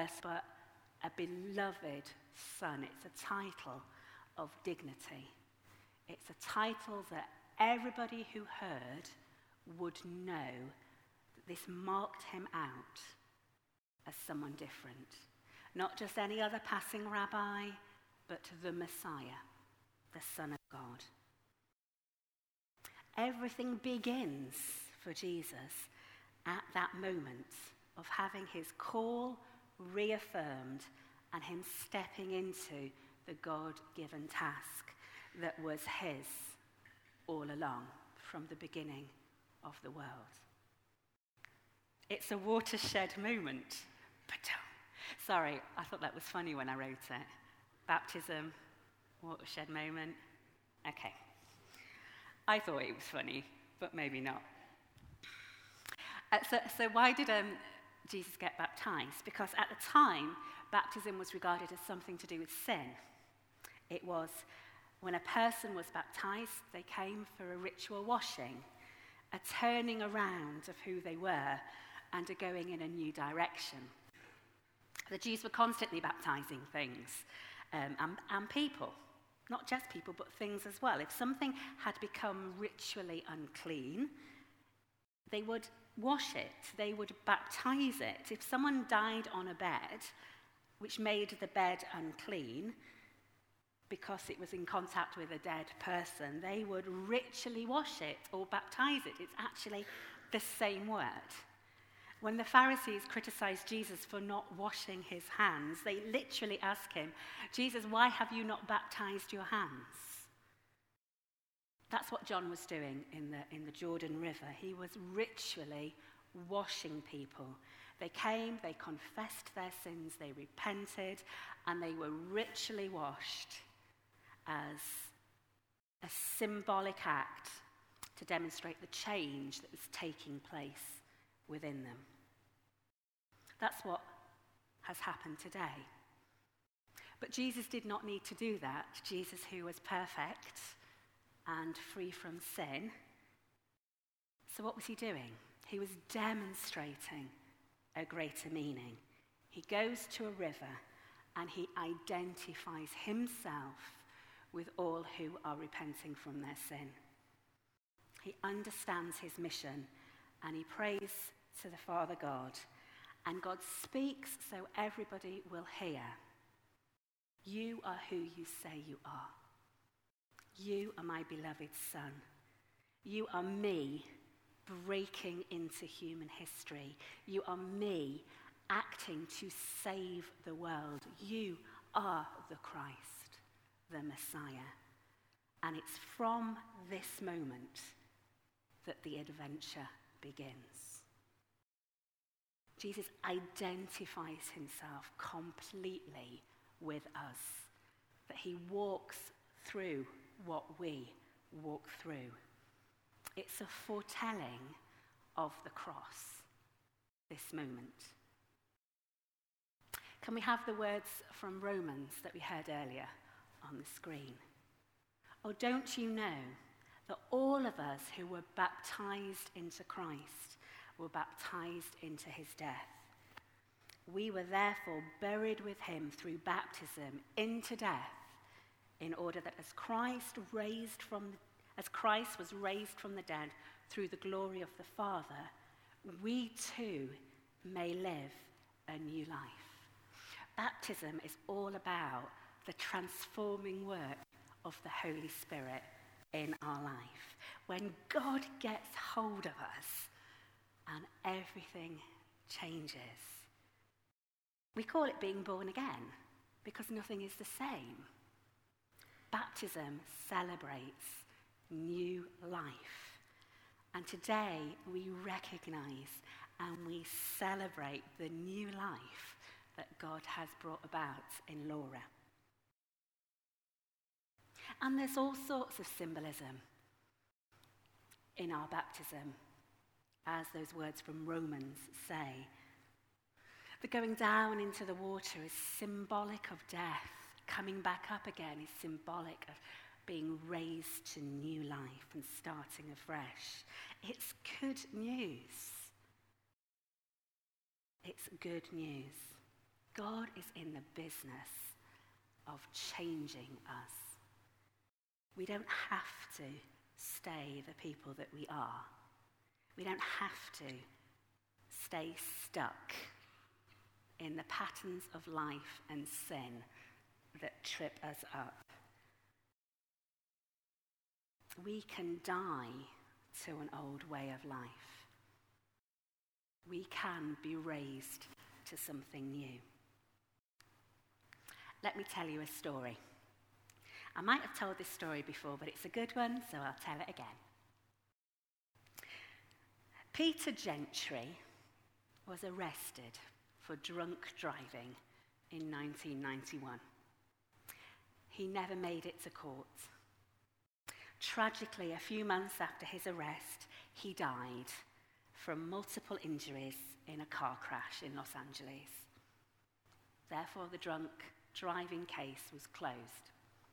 but a beloved son. It's a title of dignity. It's a title that everybody who heard would know that this marked him out as someone different. Not just any other passing rabbi, but the Messiah, the Son of God. Everything begins for Jesus at that moment of having his call reaffirmed and him stepping into the God-given task that was his all along from the beginning of the world. It's a watershed moment. Sorry, I thought that was funny when I wrote it. Baptism, watershed moment. Okay. I thought it was funny, but maybe not. So why did Jesus get baptized? Because at the time, baptism was regarded as something to do with sin. It was when a person was baptized, they came for a ritual washing, a turning around of who they were, and a going in a new direction. The Jews were constantly baptizing things and people. Not just people, but things as well. If something had become ritually unclean, they would wash it, they would baptize it. If someone died on a bed, which made the bed unclean, because it was in contact with a dead person, they would ritually wash it or baptize it. It's actually the same word. When the Pharisees criticized Jesus for not washing his hands, they literally asked him, Jesus, why have you not baptized your hands? That's what John was doing in the Jordan River. He was ritually washing people. They came, they confessed their sins, they repented, and they were ritually washed as a symbolic act to demonstrate the change that was taking place within them. That's what has happened today. But Jesus did not need to do that. Jesus, who was perfect and free from sin. So what was he doing? He was demonstrating a greater meaning. He goes to a river and he identifies himself with all who are repenting from their sin. He understands his mission and he prays to the Father God, and God speaks so everybody will hear. You are who you say you are. You are my beloved Son. You are me breaking into human history. You are me acting to save the world. You are the Christ, the Messiah. And it's from this moment that the adventure begins. Jesus identifies himself completely with us, that he walks through what we walk through. It's a foretelling of the cross, this moment. Can we have the words from Romans that we heard earlier on the screen? Oh, don't you know that all of us who were baptized into Christ were baptized into his death? We were therefore buried with him through baptism into death, in order that as Christ was raised from the dead through the glory of the Father, we too may live a new life. Baptism is all about the transforming work of the Holy Spirit in our life. When God gets hold of us and everything changes. We call it being born again because nothing is the same. Baptism celebrates new life. And today we recognize and we celebrate the new life that God has brought about in Laura. And there's all sorts of symbolism in our baptism, as those words from Romans say. The going down into the water is symbolic of death. Coming back up again is symbolic of being raised to new life and starting afresh. It's good news. It's good news. God is in the business of changing us. We don't have to stay the people that we are. We don't have to stay stuck in the patterns of life and sin that trip us up. We can die to an old way of life. We can be raised to something new. Let me tell you a story. I might have told this story before, but it's a good one, so I'll tell it again. Peter Gentry was arrested for drunk driving in 1991. He never made it to court. Tragically, a few months after his arrest, he died from multiple injuries in a car crash in Los Angeles. Therefore, the drunk driving case was closed.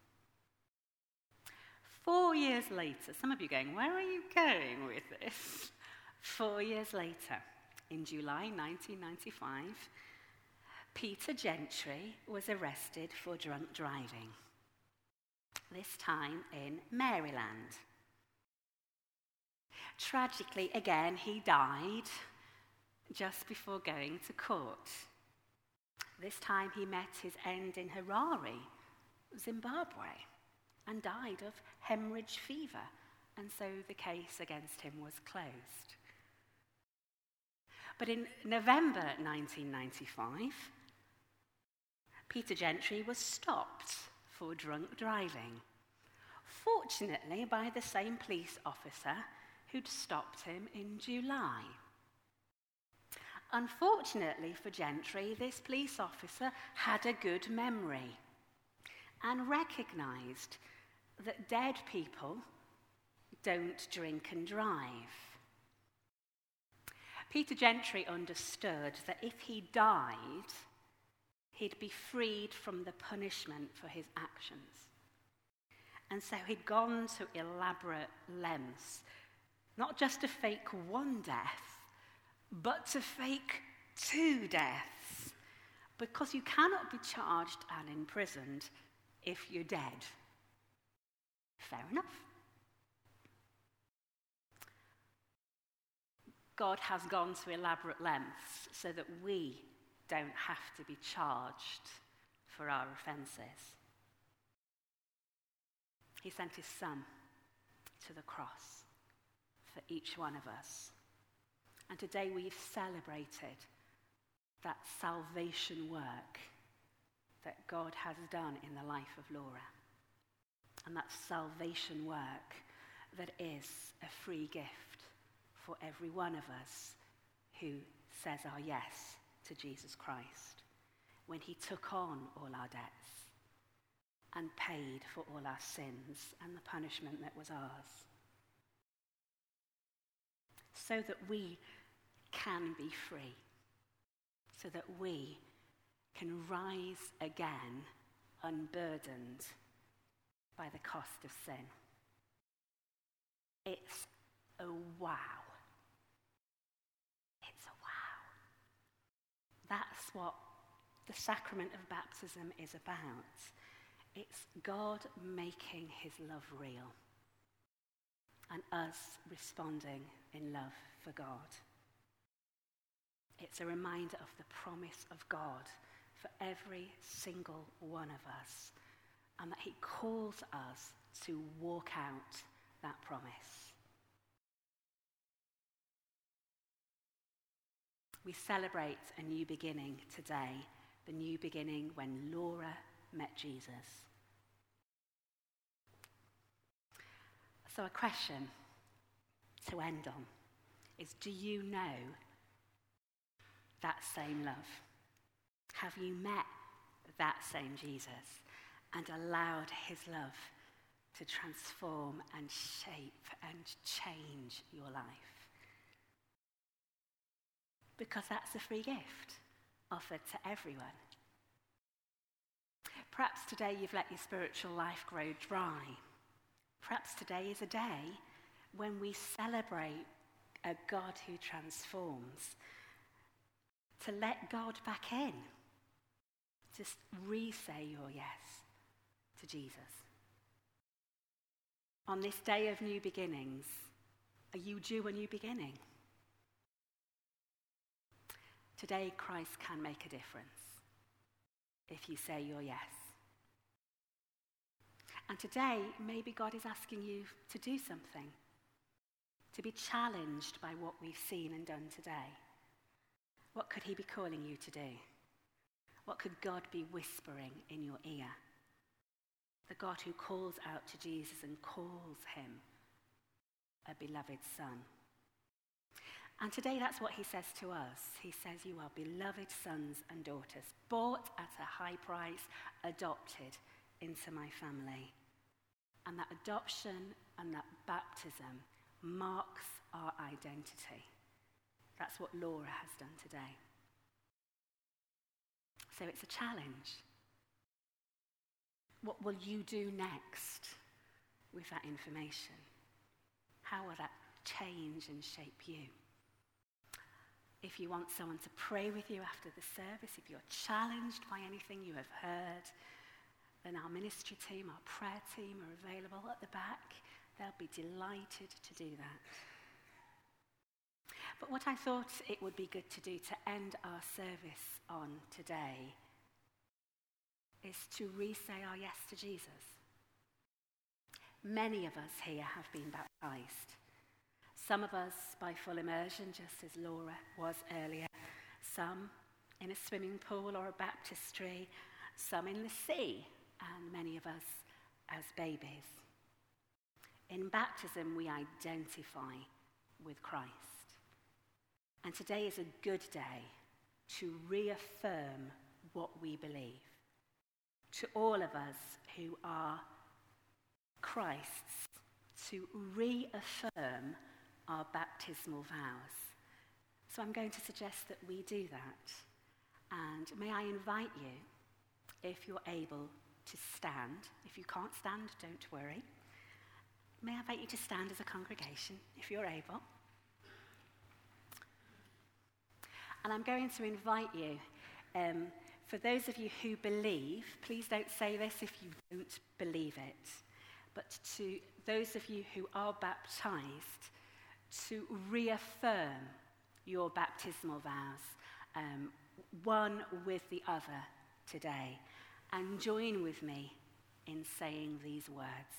4 years later, some of you are going, where are you going with this? 4 years later, in July 1995, Peter Gentry was arrested for drunk driving, this time in Maryland. Tragically, again, he died just before going to court. This time he met his end in Harare, Zimbabwe, and died of hemorrhage fever, and so the case against him was closed. But in November 1995, Peter Gentry was stopped for drunk driving, fortunately by the same police officer who'd stopped him in July. Unfortunately for Gentry, this police officer had a good memory and recognised that dead people don't drink and drive. Peter Gentry understood that if he died, he'd be freed from the punishment for his actions. And so he'd gone to elaborate lengths, not just to fake one death, but to fake 2 deaths, because you cannot be charged and imprisoned if you're dead. Fair enough. God has gone to elaborate lengths so that we don't have to be charged for our offences. He sent his Son to the cross for each one of us. And today we've celebrated that salvation work that God has done in the life of Laura. And that salvation work that is a free gift for every one of us who says our yes to Jesus Christ, when he took on all our debts and paid for all our sins and the punishment that was ours, so that we can be free, so that we can rise again unburdened by the cost of sin. It's a wow. It's a wow. That's what the sacrament of baptism is about. It's God making his love real and us responding in love for God. It's a reminder of the promise of God for every single one of us, and that he calls us to walk out that promise. We celebrate a new beginning today, the new beginning when Laura met Jesus. So a question to end on is, do you know that same love? Have you met that same Jesus and allowed his love to transform and shape and change your life? Because that's a free gift offered to everyone. Perhaps today you've let your spiritual life grow dry. Perhaps today is a day when we celebrate a God who transforms, to let God back in Just re-say your yes to Jesus. On this day of new beginnings, are you due a new beginning? Today, Christ can make a difference if you say your yes. And today, maybe God is asking you to do something, to be challenged by what we've seen and done today. What could he be calling you to do? What could God be whispering in your ear? The God who calls out to Jesus and calls him a beloved son. And today that's what he says to us. He says, you are beloved sons and daughters, bought at a high price, adopted into my family. And that adoption and that baptism marks our identity. That's what Laura has done today. So it's a challenge. What will you do next with that information? How will that change and shape you? If you want someone to pray with you after the service, if you're challenged by anything you have heard, then our ministry team, our prayer team are available at the back. They'll be delighted to do that. But what I thought it would be good to do to end our service on today is to re-say our yes to Jesus. Many of us here have been baptized. Some of us by full immersion, just as Laura was earlier. Some in a swimming pool or a baptistry. Some in the sea, and many of us as babies. In baptism, we identify with Christ. And today is a good day to reaffirm what we believe. To all of us who are Christ's, to reaffirm our baptismal vows. So I'm going to suggest that we do that. And may I invite you, if you're able to stand. If you can't stand, don't worry. May I invite you to stand as a congregation, if you're able. And I'm going to invite you, for those of you who believe, please don't say this if you don't believe it, but to those of you who are baptized, to reaffirm your baptismal vows, one with the other today, and join with me in saying these words.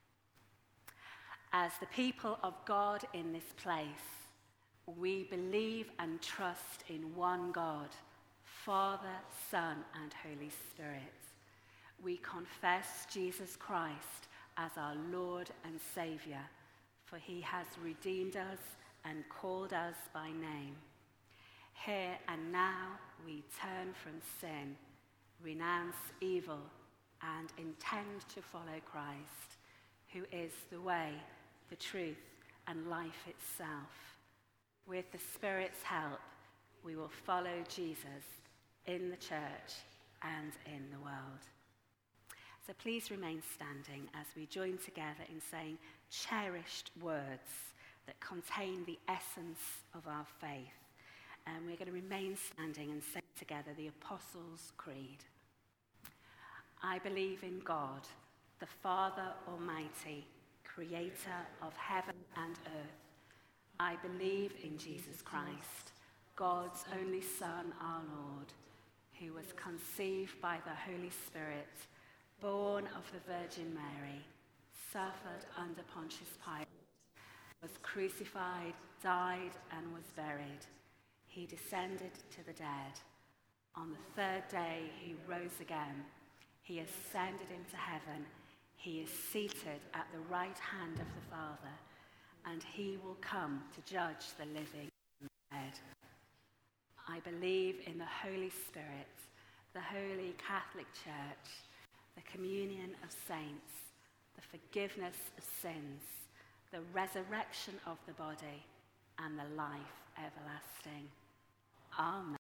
As the people of God in this place, we believe and trust in one God, Father, Son, and Holy Spirit. We confess Jesus Christ as our Lord and Saviour, for he has redeemed us and called us by name. Here and now we turn from sin, renounce evil, and intend to follow Christ, who is the way, the truth, and life itself. With the Spirit's help, we will follow Jesus in the church and in the world. So please remain standing as we join together in saying cherished words that contain the essence of our faith. And we're going to remain standing and say together the Apostles' Creed. I believe in God, the Father Almighty, creator of heaven and earth. I believe in Jesus Christ, God's only Son, our Lord, who was conceived by the Holy Spirit, born of the Virgin Mary, suffered under Pontius Pilate, was crucified, died, and was buried. He descended to the dead. On the third day, he rose again. He ascended into heaven. He is seated at the right hand of the Father, and he will come to judge the living and the dead. I believe in the Holy Spirit, the Holy Catholic Church, the communion of saints, the forgiveness of sins, the resurrection of the body, and the life everlasting. Amen.